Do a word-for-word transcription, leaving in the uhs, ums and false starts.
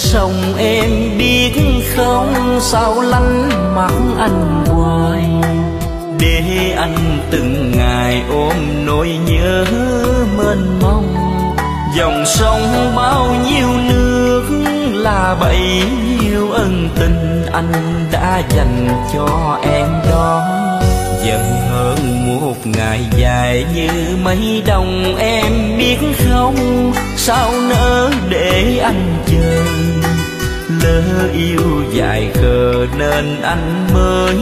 sông em biết không, sao lánh mắt anh hoài, để anh từng ngày ôm nỗi nhớ mênh mông. Dòng sông bao nhiêu nước là bấy nhiêu ân tình anh đã dành cho em đó. Dần hơn một ngày dài như mấy đồng em biết không, sao nỡ để anh chờ. Lỡ yêu dài khờ nên anh mới